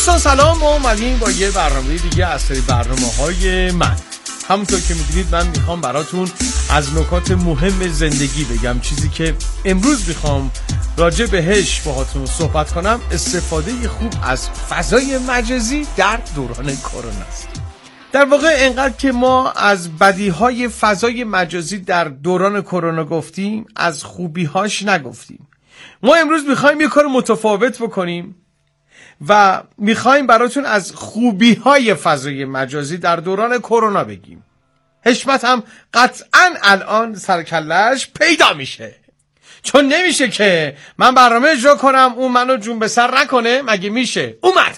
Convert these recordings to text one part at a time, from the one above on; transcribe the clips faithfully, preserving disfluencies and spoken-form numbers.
دوستان سلام، ما اومدیم با یه برنامه دیگه از سری برنامه‌های من. همونطور که می‌دونید من میخوام براتون از نکات مهم زندگی بگم، چیزی که امروز میخوام راجع بهش باهاتون صحبت کنم استفاده خوب از فضای مجازی در دوران کرونا است. در واقع انقدر که ما از بدیهای فضای مجازی در دوران کرونا گفتیم، از خوبی‌هاش نگفتیم. ما امروز میخوایم یه کار متفاوت بکنیم و میخوایم براتون از خوبی‌های فضای مجازی در دوران کرونا بگیم. حشمت هم قطعاً الان سرکلش پیدا میشه، چون نمیشه که من برنامه اجرا کنم اون منو جون به سر نکنه. مگه میشه؟ اومد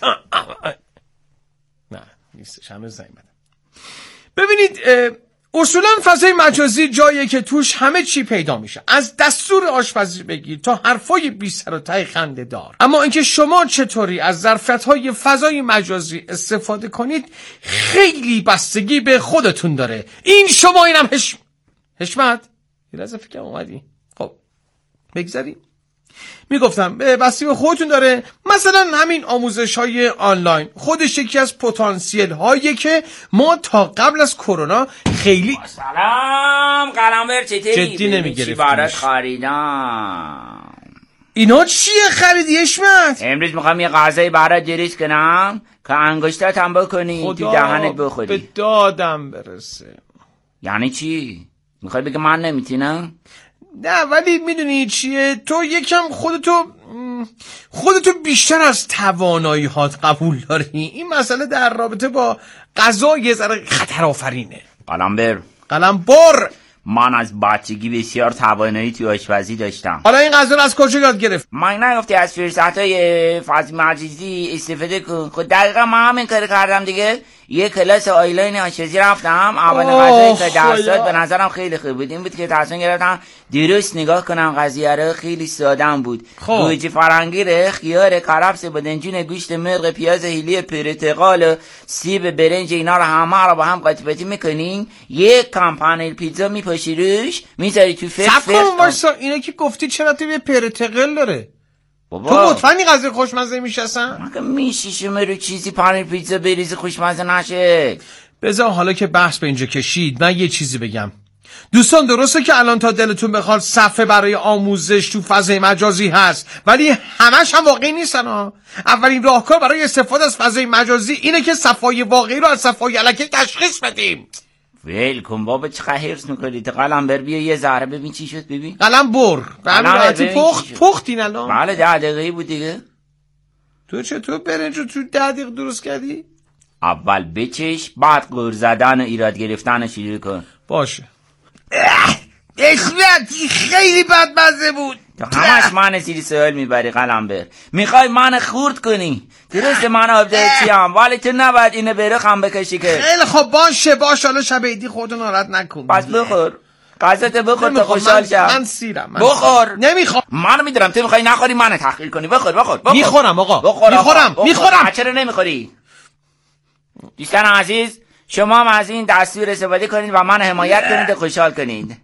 نه نیستش، همه زنگ بدم. ببینید اصولا فضای مجازی جاییه که توش همه چی پیدا میشه، از دستور آشپزی بگیر تا حرفای بی سر و ته خنده دار. اما اینکه شما چطوری از ظرفیت‌های فضای مجازی استفاده کنید خیلی بستگی به خودتون داره. این شما، اینم هش... حشمت یه لحظه فکرم اومدی. خب بگذاریم. میگفتم بستگی به خودتون داره. مثلا همین آموزش های آنلاین خودش یکی از پتانسیل هایی که ما تا قبل از کرونا خیلی سلام قلمبر چطوری؟ جدی نمیگرفتیش. چی برات خریدم؟ اینا چیه خریدی حشمت؟ امروز میخوام یه غذای برات درست کنم که انگشتات هم بکنی تو دهنت بخوری. به دادم برسه. یعنی چی؟ میخوای بگه من نمیتونم؟ نه ولی میدونی چیه، تو یکم خودتو خودتو بیشتر از توانایی هات قبول داری. این مسئله در رابطه با غذا یه ذره خطر آفرینه. قلمبر قلمبر من از بچگی بسیار توانایی تو آشپزی داشتم. حالا این غذا رو از کجا یاد گرفت؟ من نگفتی از فرصت‌های فضای مجازی استفاده کن؟ خود دقیقا من همین کار کردم دیگه. یه کلاس آیلاین آشپزی رفتم. اول غذایی که درس داد به نظرم خیلی خوب بود. این بود که تصمیم گرفتم درست نگاه کنم قضیه رو. خیلی ساده بود. گوجه فرنگی ره، خیار، کرفس، بادمجون، گوشت مرغ، پیاز هیلی، پرتقال، سیب، برنج، اینا رو همه رو با هم قاطی پاتی میکنین. یک کم پنیر پیتزا میپاشی روش، میذاری تو فرن. صبر کن واسه اینا که گفتی چرا تو یه پرتقال داره؟ بابا تو مطمئنی غذای خوشمزه میشه اصلا؟ مگه میشه شما رو چیزی پنیر پیتزا بریزی خوشمزه نشه؟ بذار حالا که بحث به اینجا کشید من یه چیزی بگم. دوستان درسته که الان تا دلتون بخواد صفحه برای آموزش تو فضای مجازی هست، ولی همش هم واقعی نیستن ها. اولین راهکار برای استفاده از فضای مجازی اینه که صفحه واقعی رو از صفحه الکی تشخیص بدیم. ویل کن بابا، چقدر حرص میکنی؟ تو قلمبر بیا یه ذره ببین چی شد. ببین قلم بر راحتی پخت پختین الان. بله ده دقیقه بود دیگه. تو چطور برنج رو تو ده دقیقه درست کردی؟ اول بچش بعد قور زدن و ایراد گرفتن شروع کن. باشه. اخویتی خیلی بدمزه بود. تو همش من زیر سوال میبری قلمبر. میخوای من خورد کنی؟ درست من آبدهچی هم، ولی تو نباید اینو به رخم بکشی که. خیلی خب باشه باشه، حالا شب عیدی خودتو ناراحت نکن. پس بخور غذات، بخور تا خوشحال شم. من سیرم من بخور. نمیخوام. من میدونم تو میخوای نخوری منو تحقیر کنی. بخور بخور بخور. میخورم آقا. بخور میخورم میخورم. چرا نمیخوری؟ دوستان عزیز شما هم از این دستور استفاده کنید و من حمایت کنید و خوشحال کنید.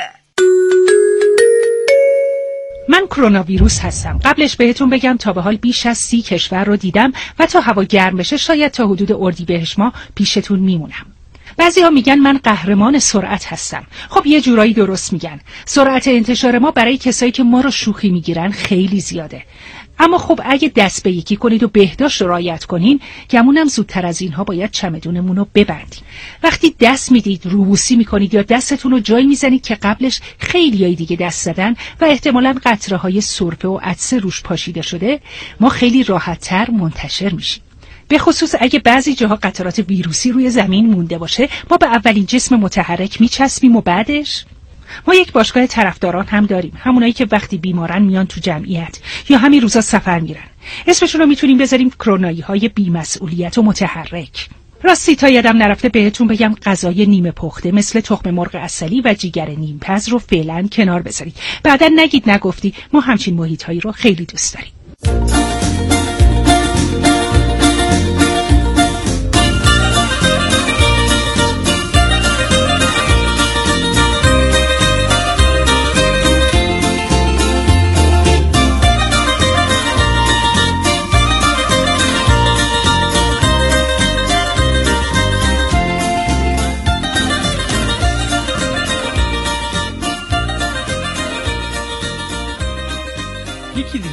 من کرونا ویروس هستم. قبلش بهتون بگم تا به حال بیش از سی کشور رو دیدم و تا هوا گرم بشه شاید تا حدود اردیبهشت ماه پیشتون میمونم. بعضی ها میگن من قهرمان سرعت هستم. خب یه جورایی درست میگن. سرعت انتشار ما برای کسایی که ما رو شوخی میگیرن خیلی زیاده. اما خب اگه دست به یکی کنید و بهداشت رو رعایت کنین، گمونم زودتر از اینها باید چمدونمون رو ببندیم. وقتی دست میدید، روبوسی میکنید یا دستتون رو جایی میزنید که قبلش خیلیای دیگه دست زدن و احتمالاً قطره های سرفه و عطسه روش پاشیده شده، ما خیلی راحت‌تر منتشر میشیم. به خصوص اگه بعضی جاها قطرات ویروسی روی زمین مونده باشه، ما به اولین جسم متحرک میچسبیم و بعدش ما یک باشگاه طرفداران هم داریم، همونایی که وقتی بیمارن میان تو جمعیت یا همین روزا سفر میرن. اسمشون رو میتونیم بذاریم کرونایی های بی‌مسئولیت و متحرک. راستی تا یادم نرفته بهتون بگم غذای نیمه پخته مثل تخم مرغ عسلی و جیگر نیمپز رو فعلا کنار بذارید. بعدن نگید نگفتی، ما همچین محیط‌هایی رو خیلی دوست داریم.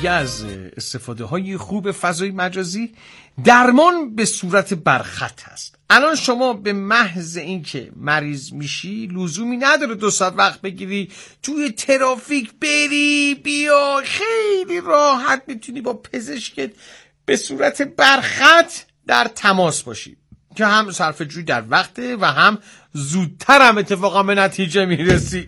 دیگه از استفاده های خوب فضای مجازی درمان به صورت برخط هست. الان شما به محض اینکه مریض میشی لزومی نداره دو ساعت وقت بگیری توی ترافیک بری بیا، خیلی راحت میتونی با پزشکت به صورت برخط در تماس باشی که هم صرفه‌جویی در وقته و هم زودتر هم اتفاقا به نتیجه میرسی.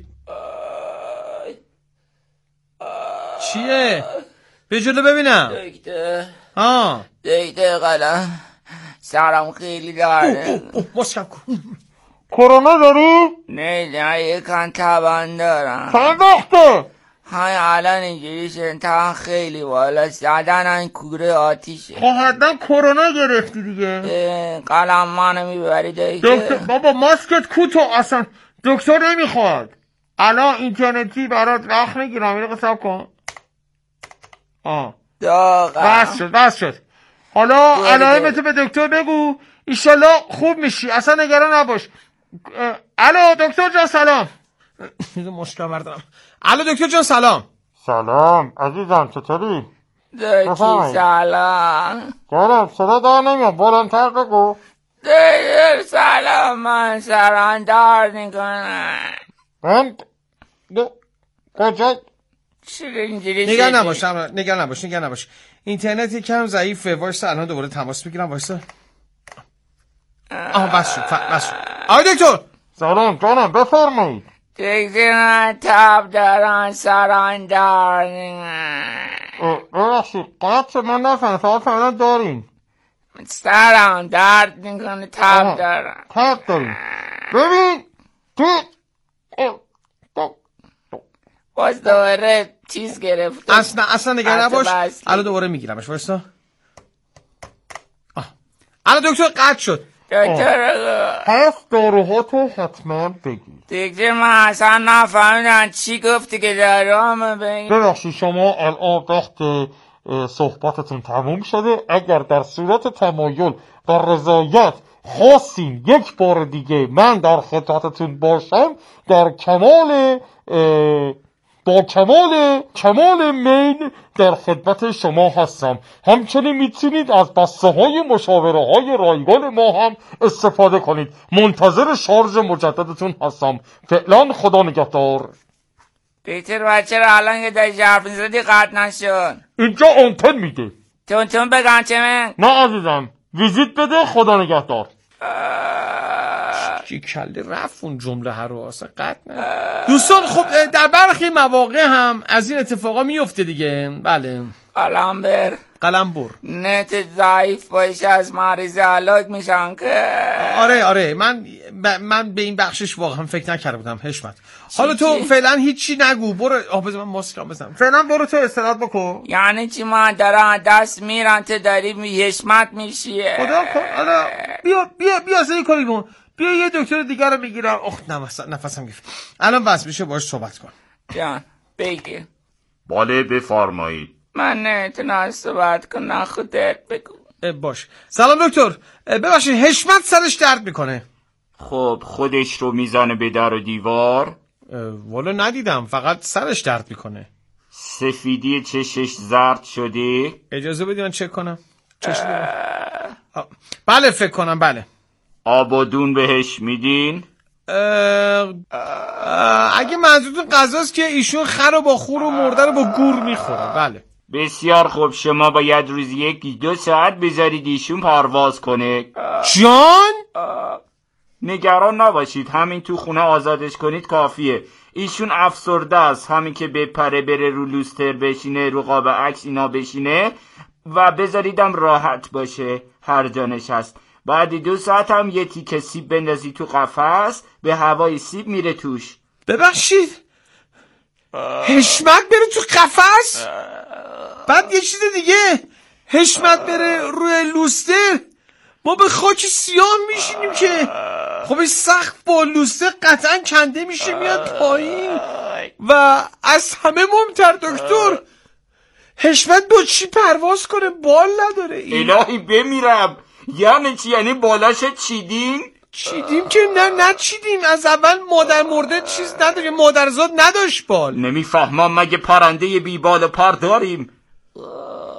چیه؟ به جلو ببینم. دکتر ها دکتر قلم سرم خیلی داره. مسکن کن. کرونا داری؟ نه نه یکن تبن دارم. چند وقته؟ های الان اینجوری شدن تا خیلی بالا زدن کوره آتیشه. خب حتما کرونا گرفتی دیگه. قلم منو میبری دکتر؟ دکتر بابا ماسکت کوتو اصلا دکتر نمیخواد. الان اینترنتی برات وقت میگیرم. یه دقیقه صبر کن. آه داغم بس شد بس شد. حالا علائمتو به دکتر بگو ایشالله خوب میشی، اصلا نگران نباش. الو دکتر جان سلام. مشکل بردارم. الو دکتر جان سلام. سلام عزیزم چطوری؟ دکتر سلام. جانم صدا دار نمیاد، بلندتر بگو. دکتر سلام، من سرم درد میکنه. من دو کجا؟ نگران نباش نگران نباش نگران نباش اینترنت یکم ضعیفه. وایسا الان دوباره تماس میگیرم. وایسا. آها بس شد بس شد. آقای دکتر سلام جانم بفرمایید. دکتر من تب دارم سرم درد میکنه. ببخشید قطع شد من نفهمیدم. فقط فهمیدم داریم. سرم درد میکنه تب دارم. تب داریم. ببین تو باز دوباره چیز گرفت. اصلا اصلا نگران نباش الان دوباره میگیرمش. وایسا. الان دکتر قطع شد. دکتر پس داروهاتو حتما بگیر. دکتر من اصلا نفهمیدم چی گفتی که دارم بگیر. ببخشید شما الان وقت صحبتتون تموم شده. اگر در صورت تمایل و رضایت خواستین یک بار دیگه من در خدمتتون باشم در کمال با کمال کمال میل در خدمت شما هستم. همچنین میتونید از بسته های مشاوره های رایگان ما هم استفاده کنید. منتظر شارژ مجددتون هستم. فعلا خدا نگهدار. دکتر بچه را الان که در حرف میزدی قطع نشد. اینجا آنتن میده. تون تون بگم چه من؟ نه عزیزم ویزیت بده. خدا نگهدار. چی کله رفت اون جمله هر رو اصلا قطع نه. دوستان خب در برخی مواقع هم از این اتفاقا میفته دیگه. بله قلمبر قلمبر نت ضعیف باشه از مریض هلاک میشن که. آره آره من ب... من به این بخشش واقعا فکر نکرده بودم حشمت. حالا تو فعلا هیچی نگو. برو آه بذار من ماسکم بزنم. فعلا برو تو استراحت بکن. یعنی چی؟ من دارم دست میرم تو داری می حشمت میشی. خدا کن. حالا بیا بیا بیا زی کنی بون. بیا یه دکتر دیگر رو میگیرم. اخ نفس نفسم گرفت. الان بس میشه باهاش صحبت کن. جان بگی. بله بفرمایید. من نمیتونم صحبت کنم خودت بگو. باش. سلام دکتر. ببخشید حشمت سرش درد میکنه. خب خودش رو میزنه به در و دیوار؟ والا ندیدم فقط سرش درد میکنه. سفیدی چشش زرد شده؟ اجازه بدید من چک کنم. چشم بله فکر کنم بله. آب و دون بهش میدین؟ اه... اه... اگه منظورتون غذاست که ایشون خر رو با خور و مرده رو با گور میخوره. بله بسیار خوب. شما باید روز یک دو ساعت بذارید ایشون پرواز کنه. جان؟ نگران نباشید همین تو خونه آزادش کنید کافیه. ایشون افسرده است. همین که بپره بره رو لوستر بشینه رو قاب عکس اینا بشینه و بذاریدم راحت باشه هر جا نشست. بعد دو ساعت هم یه تیکه سیب بندازی تو قفس به هوای سیب میره توش. ببخشید حشمت بره تو قفس؟ بعد یه چیز دیگه حشمت بره روی لوستر؟ ما به خاک سیاه میشینیم که خب این سخت با لوستر قطعا کنده میشه میاد پایین. و از همه مهمتر دکتر حشمت با چی پرواز کنه؟ بال نداره این. الهی بمیرم. یعنی چی؟ یعنی بالاش چیدین؟ چیدیم که نه نه چیدیم. از اول مادر مرده چیز نداره. مادرزاد نداشت بال. نمیفهمم مگه پرنده بی بال پر داریم؟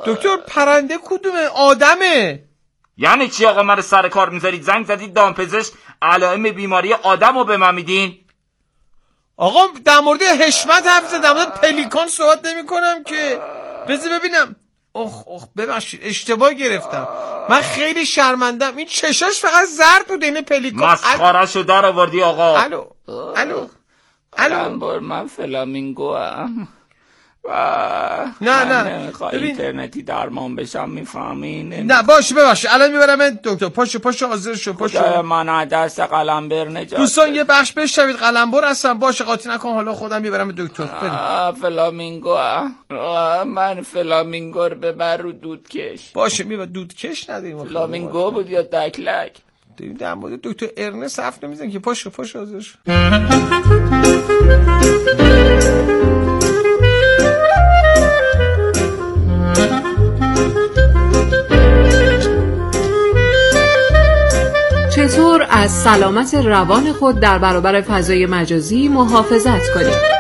دکتر پرنده کدومه؟ آدمه. یعنی چی آقا؟ من سر کار میذارید زنگ زدید دامپزشک علائم بیماری آدم رو به من میدین؟ آقا در مورد حشمت حرف زدم، در مورد پلیکان صحبت نمی کنم که. بذار ببینم. اخ اخ ببخشید اشتباه گرفتم، من خیلی شرمندم. این چشاش فقط زرد بود این پلیکان. مسخره‌شو در آوردی آقا. الو الو الو من فلامینگو ام نه نه نمیخوای اینترنتی درمان بشم، میفهمین؟ نه باشه ببخشید الان میبرم دکتر. پاشو پاشو حاضر شو پاشو. خدای من از دست قلمبر نجات. دوستان یه بخش بشنوید، قلمبر هستم. باشه قاطی نکن، حالا خودم میبرم دکتر. بریم. فلامینگو من فلامینگو رو ببر رو دودکش. باشه میبر. دودکش نداریم. فلامینگو بود یا دکلک؟ در مورد دکتر ارنست حرف نمیزنیم که. پاشو پاشو حاضر شو. چطور از سلامت روان خود در برابر فضای مجازی محافظت کنید؟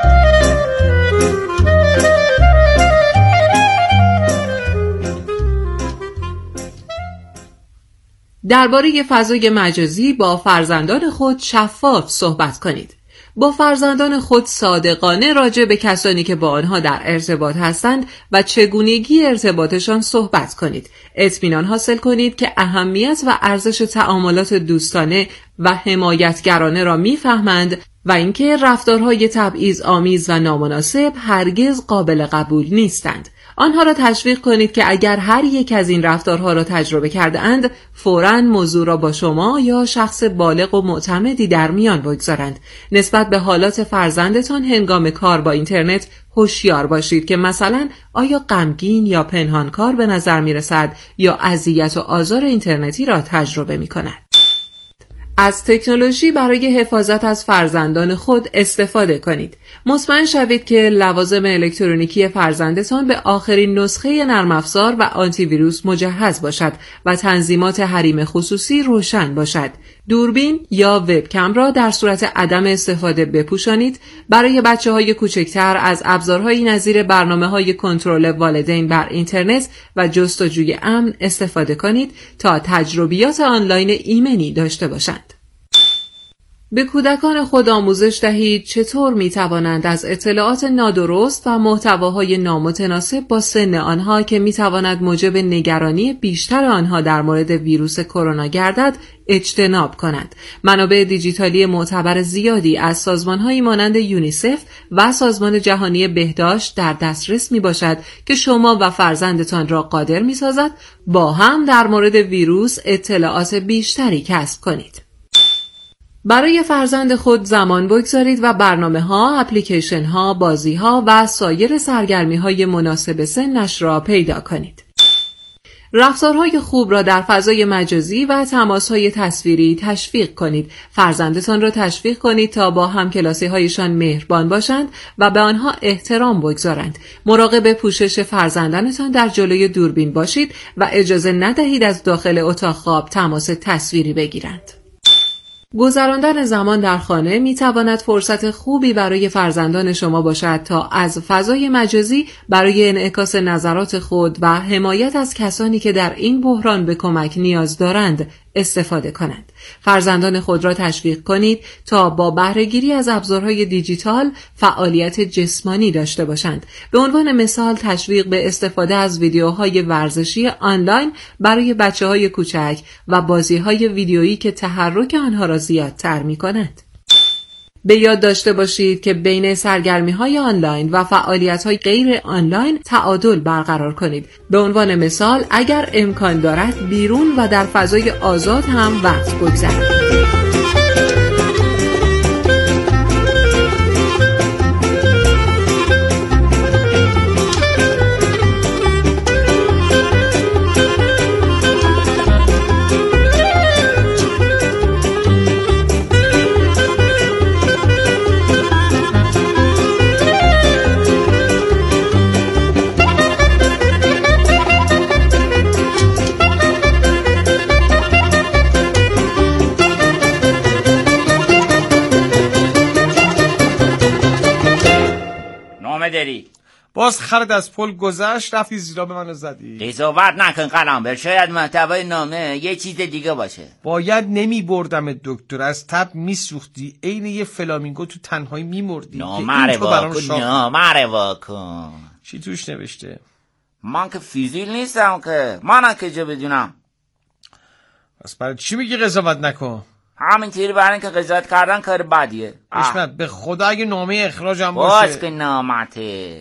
درباره فضای مجازی با فرزندان خود شفاف صحبت کنید. با فرزندان خود صادقانه راجع به کسانی که با آنها در ارتباط هستند و چگونگی ارتباطشان صحبت کنید. اطمینان حاصل کنید که اهمیت و ارزش تعاملات دوستانه و حمایتگرانه را میفهمند و اینکه رفتارهای تبعیض‌آمیز و نامناسب هرگز قابل قبول نیستند. آنها را تشویق کنید که اگر هر یک از این رفتارها را تجربه کرده اند، فوراً موضوع را با شما یا شخص بالغ و معتمدی در میان بگذارند. نسبت به حالات فرزندتان هنگام کار با اینترنت هوشیار باشید که مثلا آیا غمگین یا پنهانکار به نظر می رسد یا اذیت و آزار اینترنتی را تجربه می کند. از تکنولوژی برای حفاظت از فرزندان خود استفاده کنید. مطمئن شوید که لوازم الکترونیکی فرزندتان به آخرین نسخه نرم افزار و آنتی ویروس مجهز باشد و تنظیمات حریم خصوصی روشن باشد. دوربین یا وبکم را در صورت عدم استفاده بپوشانید. برای بچه‌های کوچکتر از ابزارهایی نظیر برنامه‌های کنترل والدین بر اینترنت و جستجوی امن استفاده کنید تا تجربیات آنلاین ایمنی داشته باشند. به کودکان خود آموزش دهید چطور می توانند از اطلاعات نادرست و محتواهای نامتناسب با سن آنها که می تواند موجب نگرانی بیشتر آنها در مورد ویروس کرونا گردد اجتناب کنند. منابع دیجیتالی معتبر زیادی از سازمان‌هایی مانند یونیسف و سازمان جهانی بهداشت در دسترس می باشد که شما و فرزندتان را قادر می سازد با هم در مورد ویروس اطلاعات بیشتری کسب کنید. برای فرزند خود زمان بگذارید و برنامه‌ها، اپلیکیشن‌ها، بازی‌ها و سایر سرگرمی‌های مناسب سنش را پیدا کنید. رفتارهای خوب را در فضای مجازی و تماس‌های تصویری تشویق کنید. فرزندتان را تشویق کنید تا با همکلاسی‌هایشان مهربان باشند و به آنها احترام بگذارند. مراقب پوشش فرزندانتان در جلوی دوربین باشید و اجازه ندهید از داخل اتاق خواب تماس تصویری بگیرند. گذراندن زمان در خانه می تواند فرصت خوبی برای فرزندان شما باشد تا از فضای مجازی برای انعکاس نظرات خود و حمایت از کسانی که در این بحران به کمک نیاز دارند استفاده کنند. فرزندان خود را تشویق کنید تا با بهره‌گیری از ابزارهای دیجیتال فعالیت جسمانی داشته باشند. به عنوان مثال تشویق به استفاده از ویدیوهای ورزشی آنلاین برای بچه‌های کوچک و بازی‌های ویدیویی که تحرک آنها را زیادتر می‌کند. به یاد داشته باشید که بین سرگرمی‌های آنلاین و فعالیت‌های غیر آنلاین تعادل برقرار کنید. به عنوان مثال اگر امکان دارد بیرون و در فضای آزاد هم وقت بگذرانید. داری؟ باز خرد از پل گذشت، رفتی زیرا به منو زدی. قضاوت نکن قلمبر، شاید محتوای نامه یه چیز دیگه باشه. باید نمی بردم دکتر، از تب میسوختی، عین یه فلامینگو تو تنهایی میمردی. نامه رو واکن، نامه رو واکن. چی توش نوشته؟ من که فیزیل نیستم که، من که جا بدونم. پس برای چی میگی قضاوت نکن؟ همینطوری برای اینکه قضاوت کردن کار بدیه. حشمت به خدا اگه نامه اخراجم باشه. باز که نامته.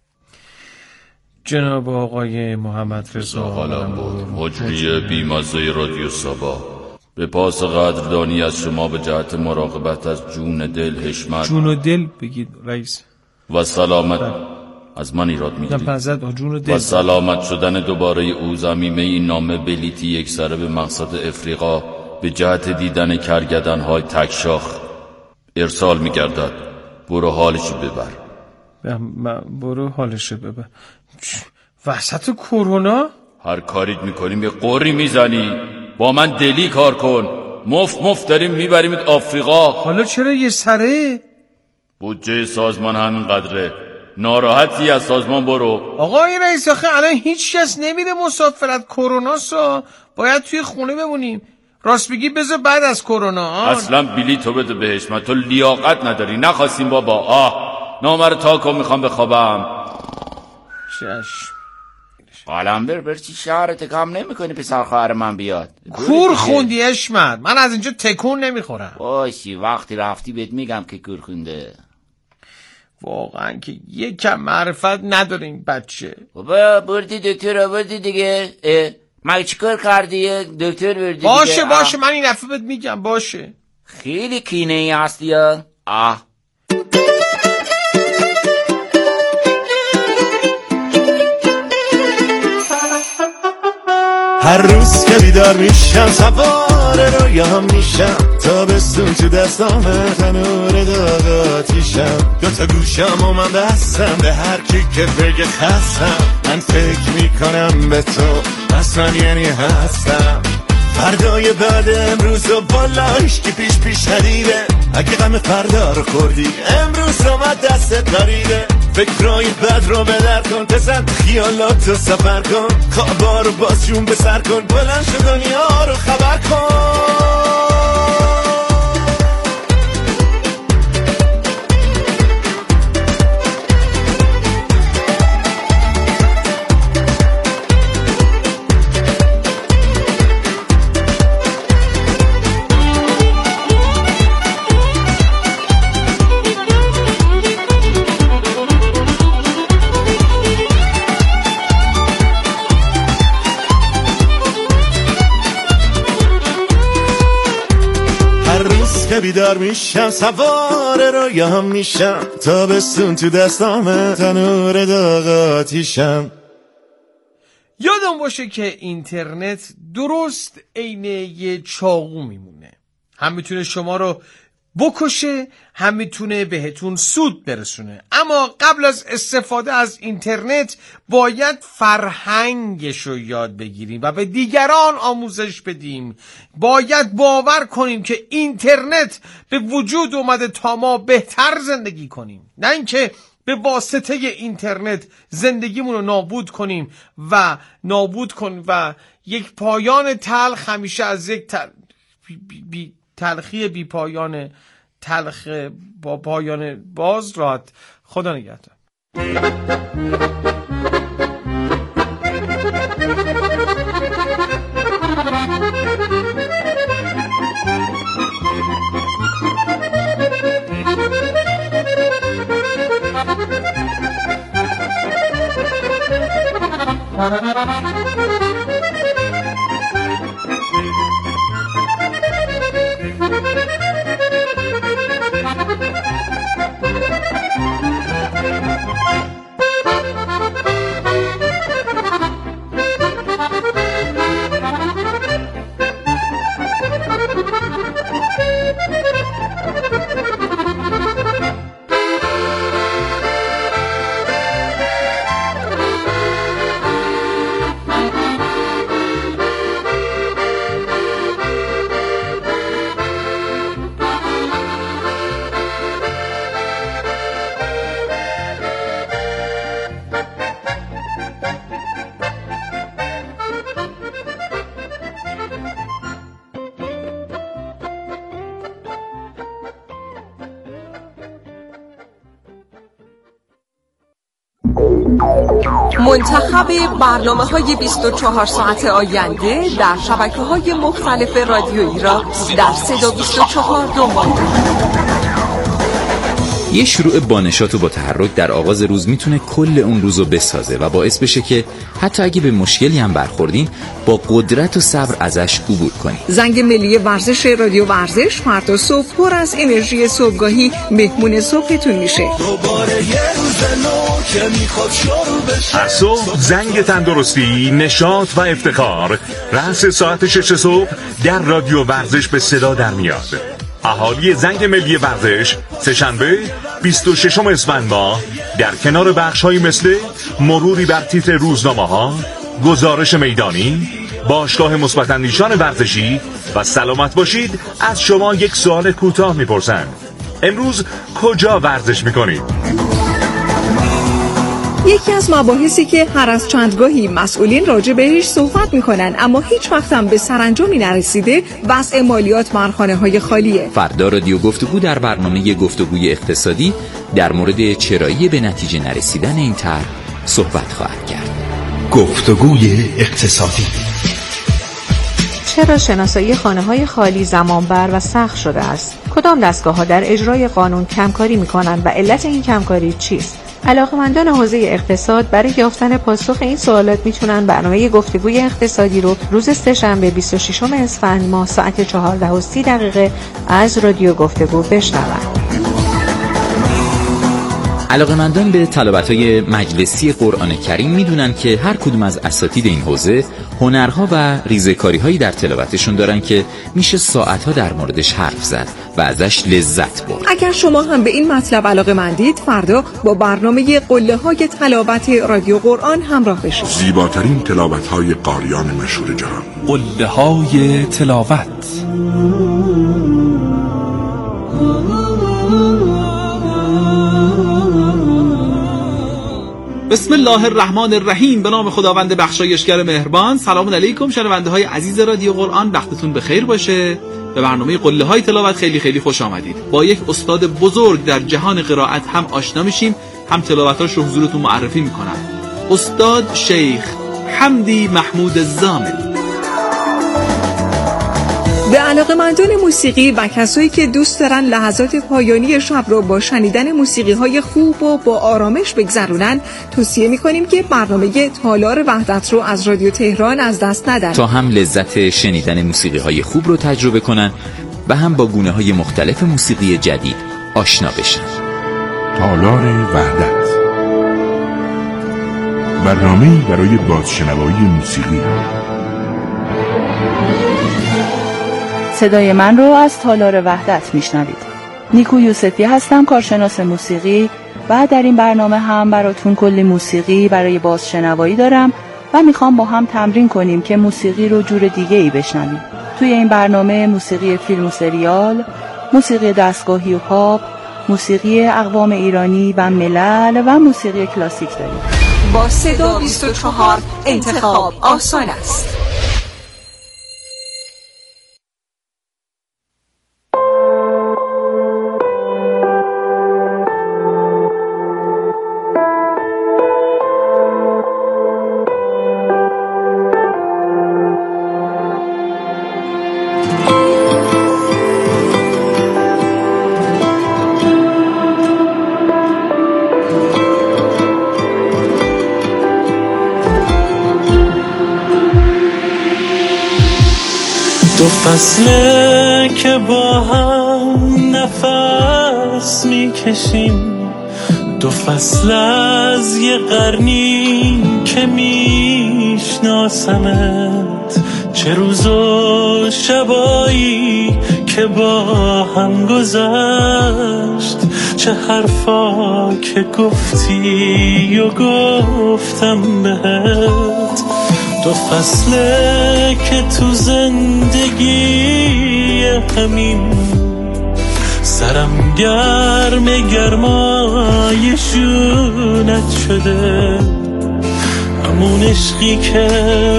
جناب آقای محمد رضا قلمبر، مجری بیمزه رادیو سابا، به پاس قدردانی از شما به جهت مراقبت از جون دل حشمت. جون و دل بگید رئیس. و سلامت از من ایراد میگیرید. و سلامت شدن دوباره او زمینه این نامه بلیتی یک سره به مقصد افریقا به جهت دیدن کرگدن های تکشاخ ارسال میگردد. برو حالشو ببر. برو حالشو ببر. وسط کرونا؟ هر کاریت میکنیم یه قوری میزنی. با من دلی کار کن. مفت مفت داریم میبریمت آفریقا. حالا چرا یه سره؟ بودجه سازمان همین قدره. ناراحتی از سازمان برو. آقای رئیس آخه الان هیچ کس نمیره مسافرت، کرونا سا باید توی خونه بمونیم. راست بگی بذار بعد از کرونا. اصلا بلیطو بده به حشمت، تو لیاقت نداری. نخواستیم بابا. آه نامه رو تا کن، میخوام بخوابم. شش قلمبر بر چی شعرت کم نمی کنی پسر خواهر من بیاد؟ کور خوندی حشمت، من از اینجا تکون نمیخورم. باشی وقتی رفتی بهت میگم که کور خونده. واقعا که یکم معرفت نداره این بچه. بابا بردی دکتر آوردی دیگه. مگه چیکار کردی؟ دکتر بردی باشه دیگه. باشه من این دفعه بهت میگم باشه. خیلی کینه ای هستی یا؟ آه هر روز که بیدار میشم سوار رویام میشم، تابستون تو دستامه تنور داغاتیشم، دوتا گوشم و من بستم به هر کی که بگه خستم. من فکر میکنم به تو اصلا یعنی هستم. فردای بعد امروز و بالاش که پیش پیش ندیده، اگه غم فردا رو خوردی امروز رو من دستت داریده. فکرای بد رو بدر کن، بزن خیالات رو سفر کن، خوابا رو باز جون بسر کن، بلند شو دنیا رو خبر کن. بیدار میشم سوار رویام میشم، تابستون تو دستامه تنور داغاتیشم. یادم باشه که اینترنت درست عین یه چاقو میمونه، هم میتونه شما رو بکشه هم میتونه بهتون سود برسونه. اما قبل از استفاده از اینترنت باید فرهنگش رو یاد بگیریم و به دیگران آموزش بدیم. باید باور کنیم که اینترنت به وجود اومده تا ما بهتر زندگی کنیم، نه اینکه به واسطه اینترنت زندگیمون رو نابود کنیم و نابود کنیم و یک پایان تلخ همیشه از یک تل... بی... بی... تلخی بی پایان تلخ با پایان باز راحت. خدا نگهدار. منتخب برنامه‌های بیست و چهار ساعت آینده در شبکه‌های مختلف رادیویی را در صدا بیست و چهار دنبال کنید. یه شروع با نشاط و با تحرک در آغاز روز میتونه کل اون روزو بسازه و باعث بشه که حتی اگه به مشکلی هم برخوردین با قدرت و صبر ازش عبور کنید. زنگ ملی ورزش رادیو ورزش فردا صبح پر از انرژی صبحگاهی مهمون صبحتون میشه. هر صبح زنگ تندرستی، نشاط و افتخار رأس ساعت شش صبح در رادیو ورزش به صدا در میاد. اهالی زنگ ملی ورزش سه‌شنبه بیست و ششم اسفند ماه در کنار بخش‌هایی مثل مروری بر تیتر روزنامه‌ها، گزارش میدانی، باشگاه مثبت‌اندیشان ورزشی و سلامت باشید از شما یک سوال کوتاه می‌پرسند. امروز کجا ورزش می‌کنید؟ یکی از مباحثی که هر از چندگاهی مسئولین راجع بهش صحبت میکنن اما هیچ وقت هم به سرانجامی نرسیده وضع مالیات بر خانه‌های خالیه. فردا رادیو گفتگو در برنامه گفتگوی اقتصادی در مورد چرایی به نتیجه نرسیدن این طرح صحبت خواهد کرد. گفتگوی اقتصادی. چرا شناسایی خانه‌های خالی زمانبر و سخت شده است؟ کدام دستگاه‌ها در اجرای قانون کمکاری می‌کنند و علت این کمکاری چیست؟ علاقه‌مندان حوزه اقتصاد برای یافتن پاسخ این سوالات میتونن برنامه گفتگوی اقتصادی رو روز سه‌شنبه بیست و ششم اسفند ماه ساعت چهارده و سی دقیقه از رادیو گفتگو بشنوند. علاقه‌مندان به تلاوت‌های مجلسی قرآن کریم میدونن که هر کدوم از اساتید این حوزه هنرها و ریزه‌کاری‌هایی در تلاوتشون دارن که میشه ساعت‌ها در موردش حرف زد و ازش لذت برد. اگر شما هم به این مطلب علاقه‌مندید فردا با برنامه قله‌های تلاوت رادیو قرآن همراه بشید. زیباترین تلاوت‌های قاریان مشهور جهان. قله‌های تلاوت. بسم الله الرحمن الرحیم. به نام خداوند بخشایشگر مهربان. سلام علیکم شنونده های عزیز رادیو قرآن، وقتتون بخیر باشه. به برنامه قله های تلاوت خیلی خیلی خوش آمدید. با یک استاد بزرگ در جهان قرائت هم آشنا میشیم، هم تلاوتاش رو حضورتون معرفی میکنم. استاد شیخ حمدی محمود زامل. به علاقه‌مندان موسیقی و کسایی که دوست دارن لحظات پایانی شب رو با شنیدن موسیقی‌های خوب و با آرامش بگذرونن، توصیه می‌کنیم که برنامه تالار وحدت رو از رادیو تهران از دست ندن تا هم لذت شنیدن موسیقی‌های خوب رو تجربه کنن و هم با گونه‌های مختلف موسیقی جدید آشنا بشن. تالار وحدت، برنامه‌ای برای بازشنوایی موسیقی. صدای من رو از تالار وحدت میشنوید. نیکو یوسفی هستم، کارشناس موسیقی، و در این برنامه هم براتون کلی موسیقی برای بازشنوایی دارم و میخوام با هم تمرین کنیم که موسیقی رو جور دیگه ای بشنویم. توی این برنامه موسیقی فیلم و سریال، موسیقی دستگاهی و پاپ، موسیقی اقوام ایرانی و ملل و موسیقی کلاسیک داریم. با صدا بیست و چهار انتخاب آسان است. دو فصله که با هم نفس میکشیم، دو فصل از یه قرنی که میشناسمت، چه روز و شبایی که با هم گذشت، چه حرفا که گفتی و گفتم بهت. دو فصله که تو زندگی همین سرم گرم گرمای شونت شده، همون عشقی که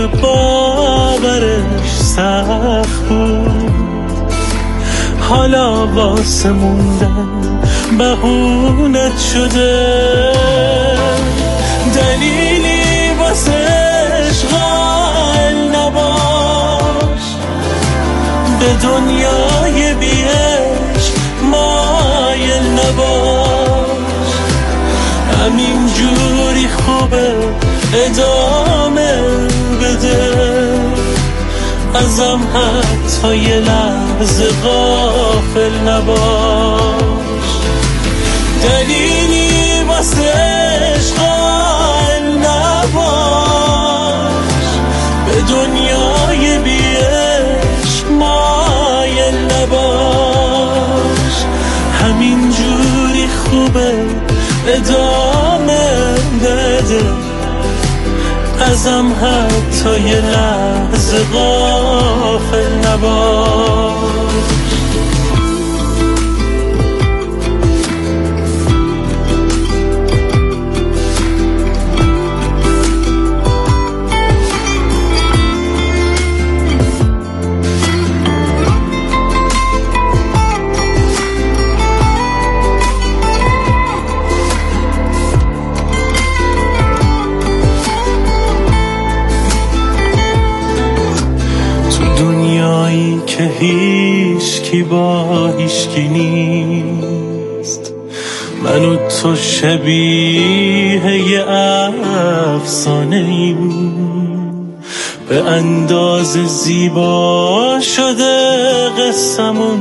باورش سخت بود، حالا واسه موندن بهونت شده. دلیلی واسه عشق قائل نباش، به دنیای بی عشق مایل نباش، همین جوری خوبه ادامه بده، ازم حتی یه لحظه غافل نباش. دلیلی واسه عشق قائل نباش، به دنیای بی عشق مایل نباش، همین جوری خوبه ادامه بده، ازم حتی یه لحظه غافل نباش. که هیچ کی با هیچ کی نیست، من و تو شبیه یه افسانه ایم، به اندازه زیبا شده قصمون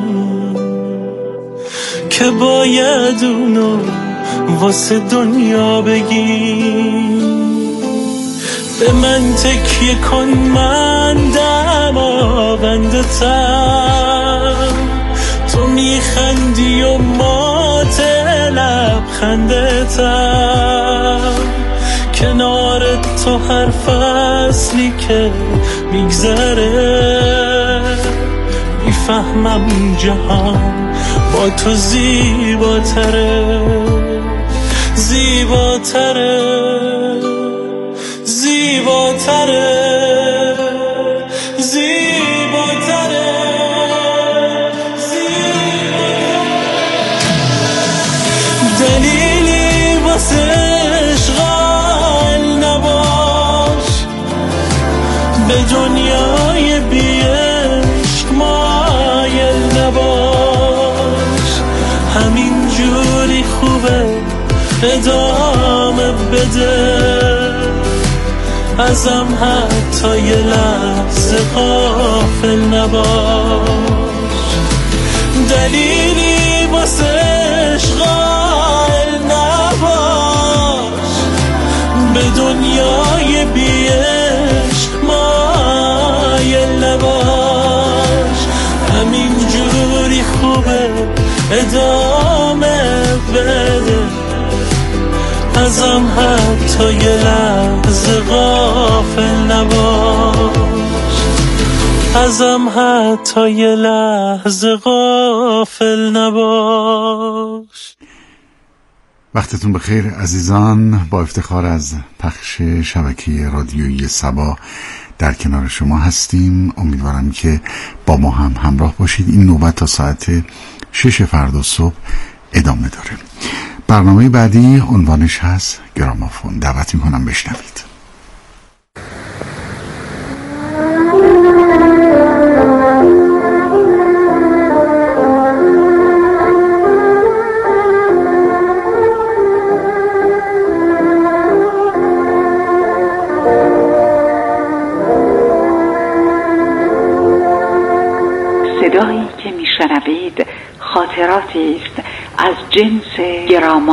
که باید اونو واسه دنیا بگیم. به من تکیه کن، من دماونده تم، تو میخندی و مات لبخنده تم، کنار تو هر فصلی که میگذره میفهمم جهان با تو زیباتره، زیباتره، زیباتره، زیباتره، زیباتره. دلیلی واسه عشق قائل نباش، به دنیای بی عشق مایل نباش، همین جوری خوبه ادامه بده، ازم حتی یه لحظه غافل نباش. دلیلی واسه عشق قائل نباش، به دنیای بی عشق مایل نباش، همین جوری خوبه ادامه بده، ازم حتی یه لحظه غافل نباش، ازم حتی یه لحظه غافل نباش. وقتتون بخیر عزیزان، با افتخار از پخش شبکه رادیویی صبا در کنار شما هستیم. امیدوارم که با ما هم همراه باشید. این نوبت تا ساعت شش فردا صبح ادامه داره. برنامه بعدی عنوانش هست گرامافون. دعوت میکنم بشنوید. صدایی که میشنوید خاطراتی است از جنس گراما